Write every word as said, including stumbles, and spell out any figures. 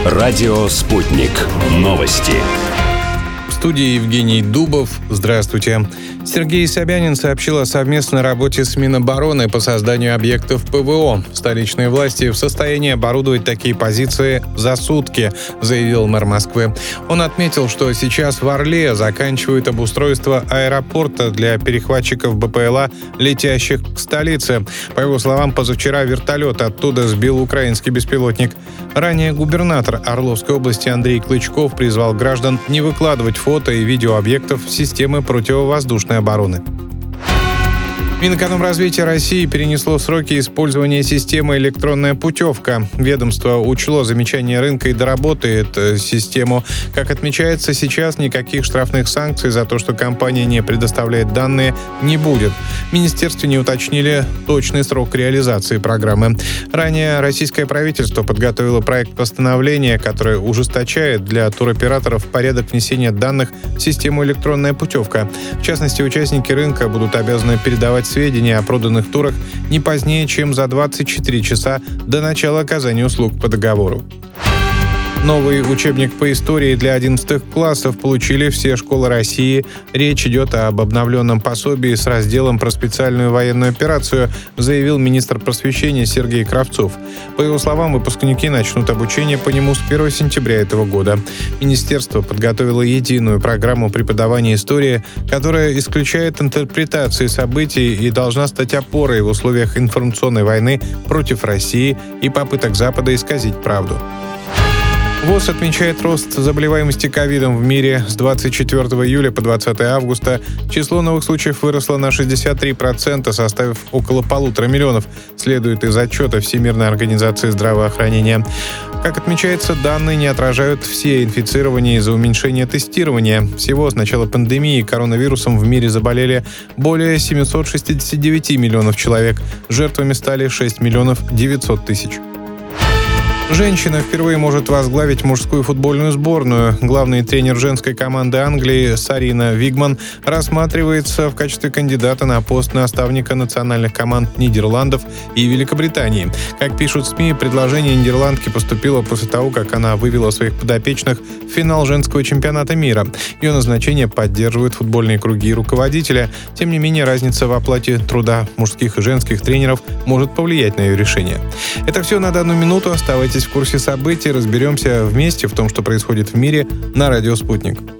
Радио «Спутник». Новости. В студии Евгений Дубов. Здравствуйте. Сергей Собянин сообщил о совместной работе с Минобороны по созданию объектов ПВО. Столичные власти в состоянии оборудовать такие позиции за сутки, заявил мэр Москвы. Он отметил, что сейчас в Орле заканчивают обустройство аэропорта для перехватчиков БПЛА, летящих к столице. По его словам, позавчера вертолет оттуда сбил украинский беспилотник. Ранее губернатор Орловской области Андрей Клычков призвал граждан не выкладывать фото и видео объектов системы противовоздушной обороны. Минэкономразвития России перенесло сроки использования системы «Электронная путевка». Ведомство учло замечания рынка и доработает систему. Как отмечается, сейчас никаких штрафных санкций за то, что компания не предоставляет данные, не будет. В министерстве не уточнили точный срок реализации программы. Ранее российское правительство подготовило проект постановления, который ужесточает для туроператоров порядок внесения данных в систему «Электронная путевка». В частности, участники рынка будут обязаны передавать сведения о проданных турах не позднее, чем за двадцать четыре часа до начала оказания услуг по договору. Новый учебник по истории для одиннадцатых классов получили все школы России. Речь идет об обновленном пособии с разделом про специальную военную операцию, заявил министр просвещения Сергей Кравцов. По его словам, выпускники начнут обучение по нему с первого сентября этого года. Министерство подготовило единую программу преподавания истории, которая исключает интерпретации событий и должна стать опорой в условиях информационной войны против России и попыток Запада исказить правду. ВОЗ отмечает рост заболеваемости ковидом в мире. С двадцать четвёртого июля по двадцатое августа число новых случаев выросло на шестьдесят три процента, составив около полутора миллионов, следует из отчета Всемирной организации здравоохранения. Как отмечается, данные не отражают все инфицирования из-за уменьшения тестирования. Всего с начала пандемии коронавирусом в мире заболели более семьсот шестьдесят девять миллионов человек. Жертвами стали шесть миллионов девятьсот тысяч. Женщина впервые может возглавить мужскую футбольную сборную. Главный тренер женской команды Англии Сарина Вигман рассматривается в качестве кандидата на пост наставника национальных команд Нидерландов и Великобритании. Как пишут СМИ, предложение нидерландки поступило после того, как она вывела своих подопечных в финал женского чемпионата мира. Ее назначение поддерживают футбольные круги и руководителя. Тем не менее, разница в оплате труда мужских и женских тренеров может повлиять на ее решение. Это все на данную минуту. Оставайтесь в курсе событий, разберемся вместе в том, что происходит в мире на радио «Спутник».